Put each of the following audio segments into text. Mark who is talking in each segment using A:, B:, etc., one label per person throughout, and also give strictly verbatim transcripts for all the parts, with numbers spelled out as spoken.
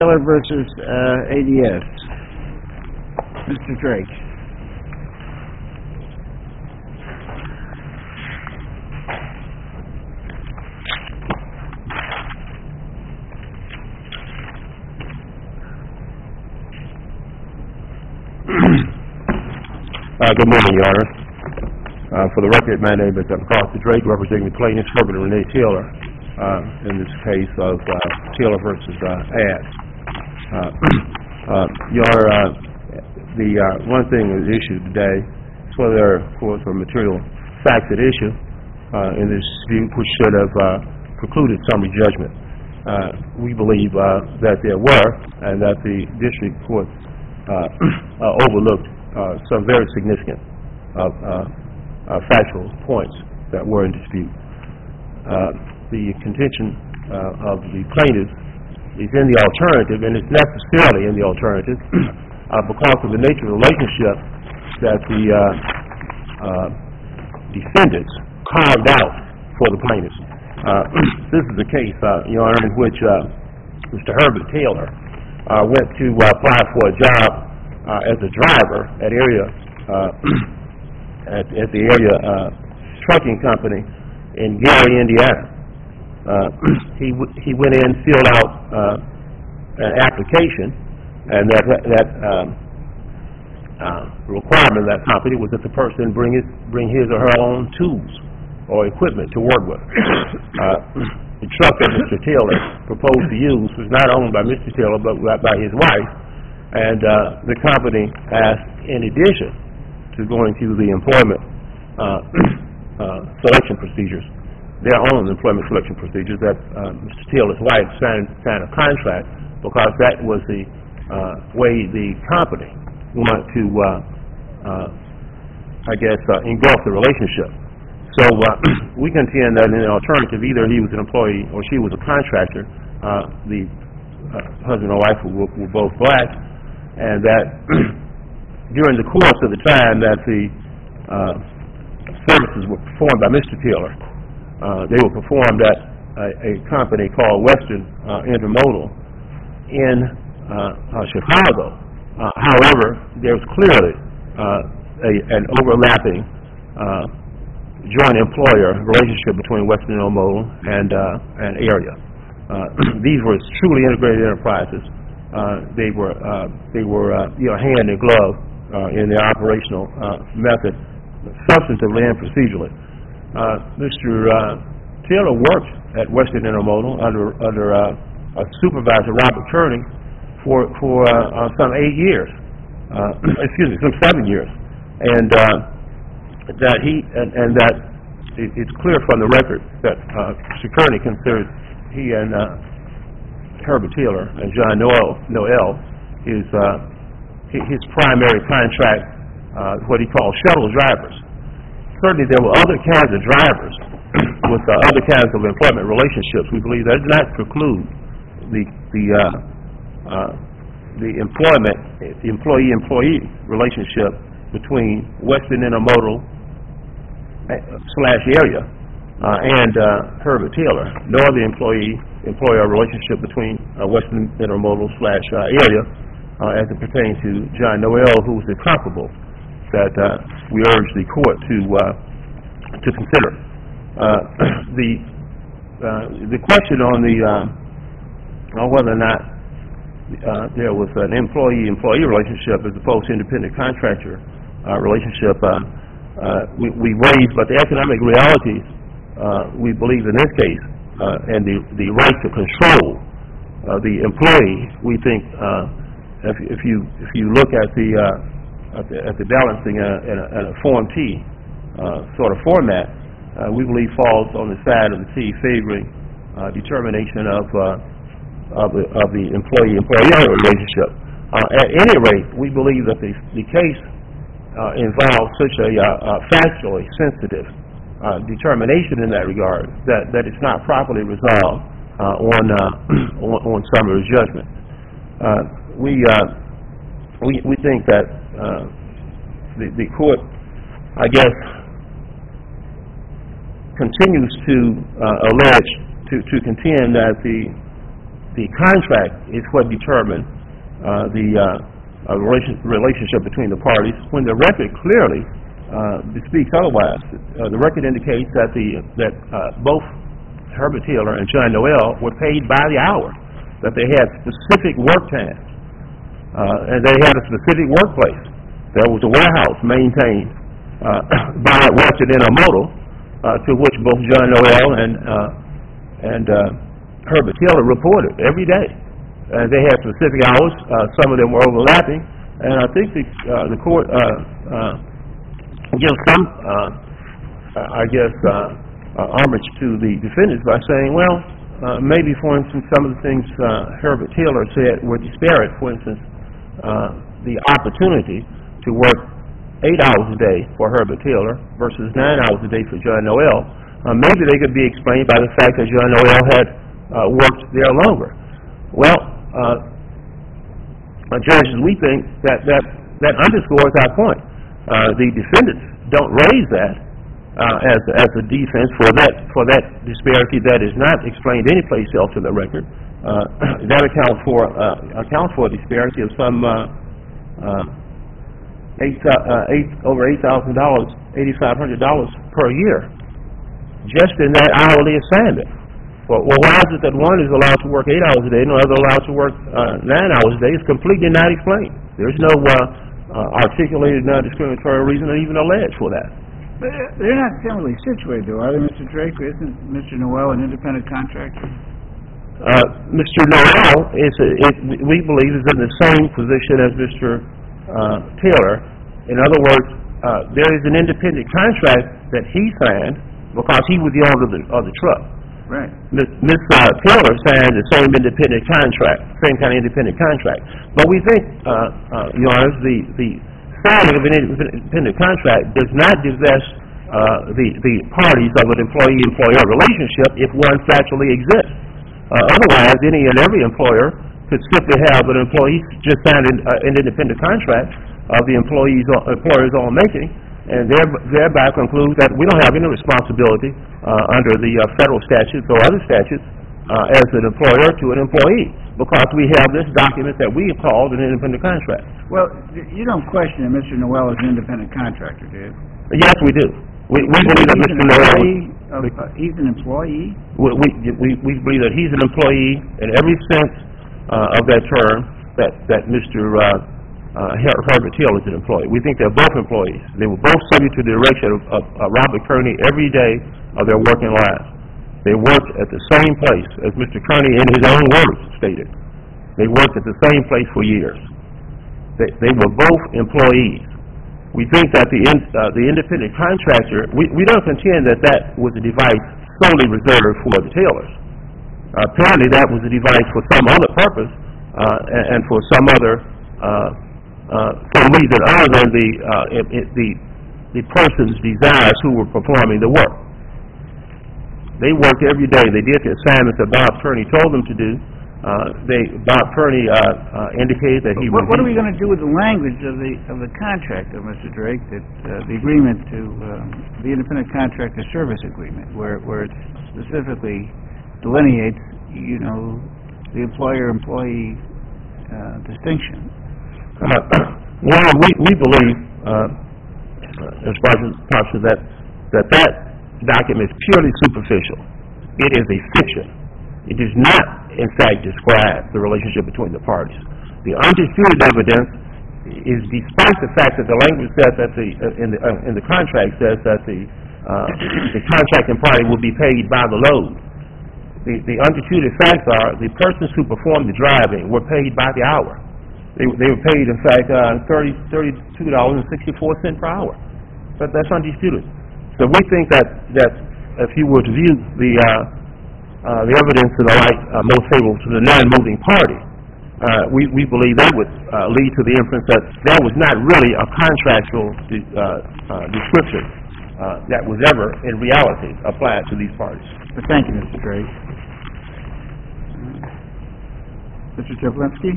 A: Taylor versus uh, A D S. Mister Drake.
B: Uh, good morning, Your Honor. Uh, for the record, my name is Carter Drake, representing the plaintiffs, Herbert and Renee Taylor, uh, in this case of uh, Taylor versus uh, Ads. Uh, uh, Your Honor, uh, the uh, one thing that is issued today is whether there, of course, are material facts at issue uh, in this dispute which should have uh, precluded summary judgment. Uh, we believe uh, that there were, and that the district court uh, uh, overlooked uh, some very significant uh, uh, uh, factual points that were in dispute. Uh, the contention uh, of the plaintiff is in the alternative, and it's necessarily in the alternative uh, because of the nature of the relationship that the uh, uh, defendants carved out for the plaintiffs. Uh, this is the case, uh, Your Honor, in which uh, Mister Herbert Taylor uh, went to uh, apply for a job uh, as a driver at area uh, at, at the area uh, trucking company in Gary, Indiana. Uh, he w- he went in, filled out uh, an application, and that that um, uh, requirement of that company was that the person bring his bring his or her own tools or equipment to work with. Uh, the truck that Mister Taylor proposed to use was not owned by Mister Taylor but by his wife, and uh, the company asked, in addition to going through the employment uh, uh, selection procedures, their own employment selection procedures, that uh, Mister Taylor's wife signed, signed a contract because that was the uh, way the company wanted to, uh, uh, I guess, uh, engulf the relationship. So uh, we contend that in the alternative, either he was an employee or she was a contractor. Uh, the uh, husband and wife were, were both black, and that during the course of the time that the uh, services were performed by Mister Taylor, uh, they were performed at a, a company called Western uh, Intermodal in uh, uh, Chicago. Uh, however, there's clearly uh, a, an overlapping uh, joint employer relationship between Western Intermodal and uh, an area. Uh, these were truly integrated enterprises. Uh, they were uh, they were uh, you know, hand in glove uh, in their operational uh, method, substantively and procedurally. Uh, Mister Uh, Taylor worked at Western Intermodal under under uh, a supervisor, Robert Kearney, for for uh, uh, some eight years. Uh, excuse me, some seven years, and uh, that he and, and that it, it's clear from the record that uh, Mister Kearney considered he and uh, Herbert Taylor and John Noel, Noel his uh, his primary contract, uh, what he called shuttle drivers. Certainly, there were other kinds of drivers with uh, other kinds of employment relationships. We believe that does not preclude the the uh, uh, the employment, the employee-employee relationship between Western Intermodal slash area uh, and uh, Herbert Taylor, nor the employee-employer relationship between uh, Western Intermodal slash uh, area uh, as it pertains to John Noel, who was the comparable that uh, we urge the court to uh, to consider. Uh, the uh, the question on the uh, on whether or not uh, there was an employee-employee relationship as opposed to independent contractor uh, relationship, uh, uh, we, we raised, but the economic realities uh, we believe in this case uh, and the the right to control uh, the employee, we think uh, if, if you if you look at the uh, At the, at the balancing uh, in, a, in a Form T uh, sort of format, uh, we believe falls on the side of the T favoring uh, determination of uh, of the, of the employee-employee relationship. Uh, at any rate, we believe that the, the case uh, involves such a uh, uh, factually sensitive uh, determination in that regard that, that it's not properly resolved uh, on, uh, on on summary judgment. Uh, we uh, we we think that Uh, the, the court, I guess, continues to uh, allege, to, to contend that the the contract is what determined uh, the uh, uh, relation, relationship between the parties, when the record clearly uh, bespeaks otherwise. Uh, the record indicates that the that uh, both Herbert Taylor and John Noel were paid by the hour, that they had specific work times, uh, and they had a specific workplace. There was a warehouse maintained uh, by Western Intermodal, uh, to which both John Noel and uh, and uh, Herbert Taylor reported every day. Uh, they had specific hours. Uh, some of them were overlapping, and I think the uh, the court uh, uh, gives some, uh, I guess, uh, uh, homage to the defendants by saying, well, uh, maybe, for instance, some of the things uh, Herbert Taylor said were disparate. For instance, uh, the opportunity to work eight hours a day for Herbert Taylor versus nine hours a day for John Noel. Uh, maybe they could be explained by the fact that John Noel had uh, worked there longer. Well, uh, uh, judges, we think that that, that underscores our point. Uh, the defendants don't raise that uh, as as a defense for that for that disparity that is not explained anyplace else in the record. Uh, that accounts for uh, accounts for a disparity of some uh, uh, eight uh, eight over eight thousand dollars, eighty five hundred dollars per year, just in that hourly assignment. Well, well, why is it that one is allowed to work eight hours a day and the other allowed to work uh, nine hours a day? It's completely not explained. There's no uh, Uh, articulated non-discriminatory reason or even alleged for that.
A: But they're not similarly situated, though, are they, Mister Drake? Isn't Mister Noel an independent contractor?
B: Uh, Mister Noel is, a, is, we believe, is in the same position as Mister Uh, Taylor. In other words, uh, there is an independent contract that he signed because he was the owner of the, of the truck.
A: Right.
B: Miz Uh, Taylor signed the same independent contract, same kind of independent contract. But we think, uh, uh, Your Honor, the, the signing of an independent contract does not divest uh, the, the parties of an employee-employer relationship if one factually exists. Uh, otherwise, any and every employer could simply have an employee just sign an, uh, an independent contract of the employees employers all making, and thereby conclude that we don't have any responsibility uh, under the uh, federal statutes or other statutes uh, as an employer to an employee, because we have this document that we have called an independent contract.
A: Well, you don't question that Mister Noel is an independent contractor, do you?
B: Yes, we do. We, we believe that Mister Noel...
A: Of, uh, he's an employee?
B: We, we, we believe that he's an employee in every sense uh, of that term, that, that Mister Uh, Uh, Herbert Taylor is an employee. We think they're both employees. They were both subject to the direction of, of, of Robert Kearney every day of their working lives. They worked at the same place, as Mister Kearney in his own words stated. They worked at the same place for years. They, they were both employees. We think that the in, uh, the independent contractor, we, we don't contend that that was a device solely reserved for the Taylors. Uh, apparently that was a device for some other purpose uh, and, and for some other uh, Uh, some reason other than the, uh, it, it, the the person's desires who were performing the work. They worked every day. They did the assignments that Bob Kearney told them to do. Uh, they Bob Kearney uh, uh, indicated that he
A: what,
B: would...
A: What are we going to do with the language of the of the contract, of Mister Drake, that uh, the agreement to um, the independent contractor service agreement, where where it specifically delineates, you know, the employer-employee uh, distinction?
B: Uh, well, we, we believe, uh, as far as possible, that, that that document is purely superficial. It is a fiction. It does not, in fact, describe the relationship between the parties. The undisputed evidence is, despite the fact that the language says that the, uh, in, the, uh, in the contract says that the, uh, the contracting party will be paid by the load. The, the undisputed facts are the persons who performed the driving were paid by the hour. They, they were paid, in fact, uh, thirty, thirty-two dollars and sixty-four cents per hour. But that's undisputed. So we think that, that if you were to view the, uh, uh, the evidence in the light uh, most favorable to the non-moving party, uh, we, we believe that would uh, lead to the inference that there was not really a contractual de uh, uh, description uh, that was ever, in reality, applied to these parties.
A: Well, thank you, Mister Drake. Mister Teplinsky?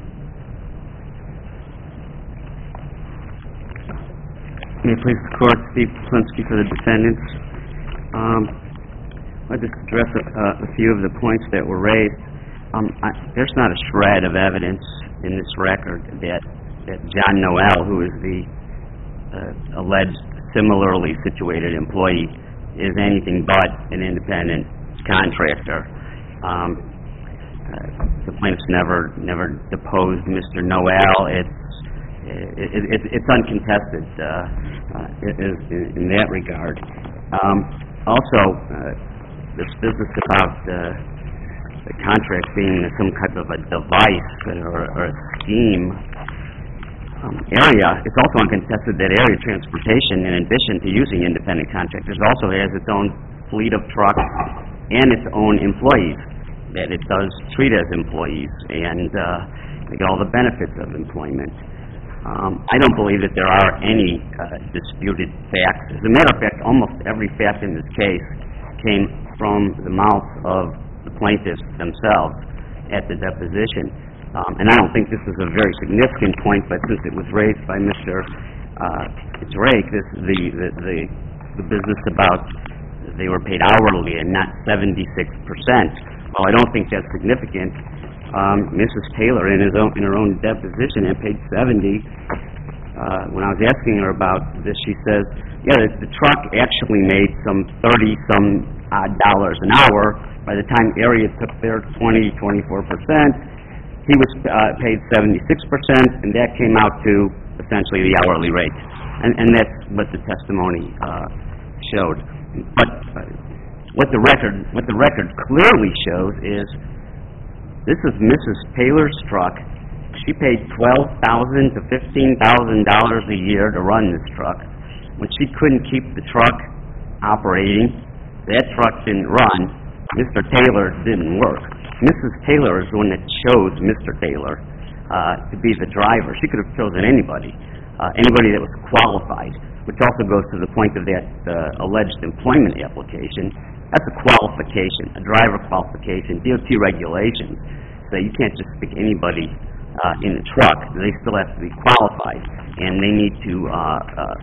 C: May it please the Court, Steve Teplinsky for the defendants. Um, I'll just address a, uh, a few of the points that were raised. Um, I, there's not a shred of evidence in this record that, that John Noel, who is the uh, alleged similarly situated employee, is anything but an independent contractor. Um, uh, the plaintiffs never never deposed Mister Noel. It's it, it, it's uncontested uh, uh, in, in that regard. Um, also, uh, this business about uh, the contract being some type of a device or, or a scheme um, area, it's also uncontested that area transportation, in addition to using independent contractors, also has its own fleet of trucks and its own employees that it does treat as employees, and uh, they get all the benefits of employment. Um, I don't believe that there are any uh, disputed facts. As a matter of fact, almost every fact in this case came from the mouth of the plaintiffs themselves at the deposition. Um, and I don't think this is a very significant point, but since it was raised by Mister Uh, Drake, this the, the, the, the business about they were paid hourly and not seventy-six percent. Well, I don't think that's significant. Um, Missus Taylor, in, his own, in her own deposition at page seventy, uh, when I was asking her about this, she says, yeah, the, the truck actually made some thirty-some odd dollars an hour. By the time area took their twenty, twenty-four percent, he was uh, paid seventy-six percent, and that came out to essentially the hourly rate. And, and that's what the testimony uh, showed. But uh, what the record what the record clearly shows is this is Missus Taylor's truck. She paid twelve thousand to fifteen thousand dollars a year to run this truck. When she couldn't keep the truck operating, that truck didn't run. Mister Taylor didn't work. Missus Taylor is the one that chose Mister Taylor uh, to be the driver. She could have chosen anybody, uh, anybody that was qualified, which also goes to the point of that uh, alleged employment application. That's a qualification, a driver qualification. D O T regulations say you can't just stick anybody uh, in the truck. They still have to be qualified, and they need to uh, uh,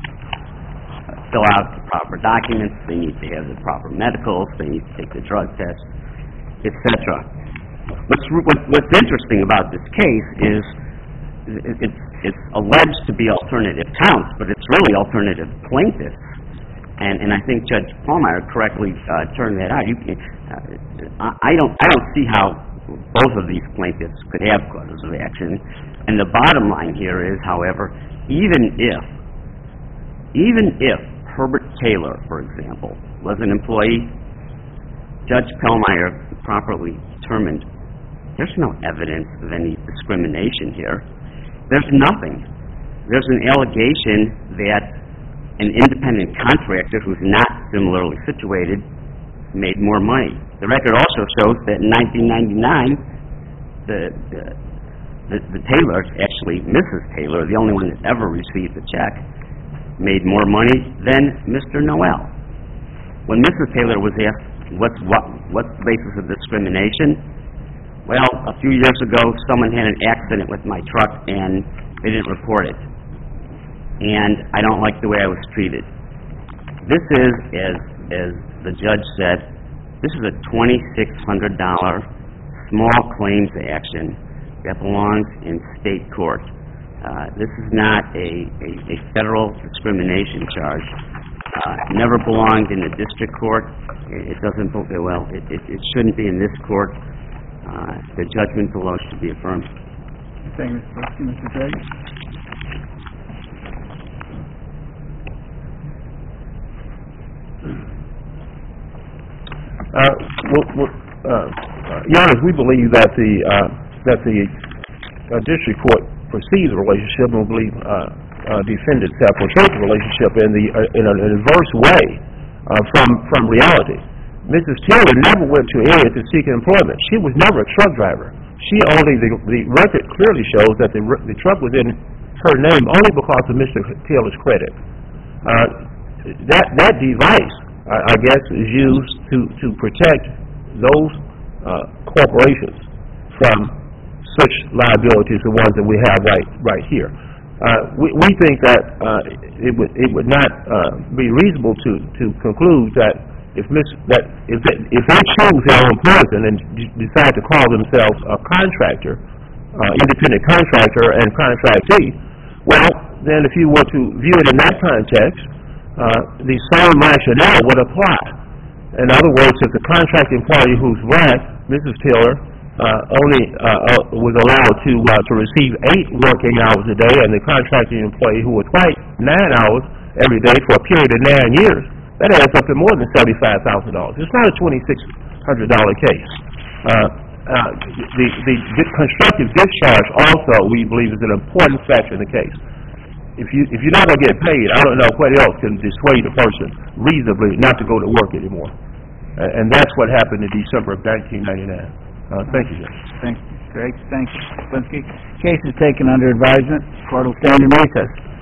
C: fill out the proper documents. They need to have the proper medicals. They need to take the drug test, et cetera. What's, what, what's interesting about this case is it, it's, it's alleged to be alternative counts, but it's really alternative plaintiffs. And, and I think Judge Pallmeyer correctly uh, turned that out. You can, uh, I don't I don't see how both of these plaintiffs could have causes of action. And the bottom line here is, however, even if even if Herbert Taylor, for example, was an employee, Judge Pallmeyer properly determined there's no evidence of any discrimination here. There's nothing. There's an allegation that an independent contractor who's not similarly situated made more money. The record also shows that in nineteen ninety-nine, the, the, the, the Taylors, actually Missus Taylor, the only one that ever received a check, made more money than Mister Noel. When Missus Taylor was asked what's, what, what's the basis of discrimination, well, a few years ago someone had an accident with my truck and they didn't report it. And I don't like the way I was treated. This is, as, as the judge said, this is a twenty-six hundred dollars small claims action that belongs in state court. Uh, this is not a, a, a federal discrimination charge. Uh, never belonged in the district court. It, it doesn't, well, it, it, it shouldn't be in this court. Uh, the judgment below should be affirmed.
A: Thank you, Mister Drake.
B: Uh, well, well, uh, Your Honor, we believe that the uh, that the uh, district court perceives the relationship and we believe uh, uh, defend itself portrays the relationship in the uh, in an adverse way uh, from from reality. Missus Taylor never went to an area to seek employment. She was never a truck driver. She only the the record clearly shows that the the truck was in her name only because of Mister Taylor's credit. Uh, that that device, I guess, is used to, to protect those uh, corporations from such liabilities, the ones that we have right right here. Uh, we, we think that uh, it would it would not uh, be reasonable to, to conclude that if Miss that if they, if they choose their own person and d- decide to call themselves a contractor, uh, independent contractor and contractee, well, then if you were to view it in that context, uh, the same rationale would apply. In other words, if the contract employee who's black, Missus Taylor, uh, only uh, uh, was allowed to uh, to receive eight working hours a day, and the contracting employee who was white, nine hours every day for a period of nine years, that adds up to more than seventy-five thousand dollars. It's not a twenty-six hundred dollar case. Uh, uh, the, the, the constructive discharge also, we believe, is an important factor in the case. If you if you're not going to get paid, I don't know what else can dissuade a person reasonably not to go to work anymore. Uh, and that's what happened in December of nineteen ninety-nine. Uh, thank you, Judge.
A: Thank you, Drake. Thank you, Blinsky. Case is taken under advisement. Court will stand in recess.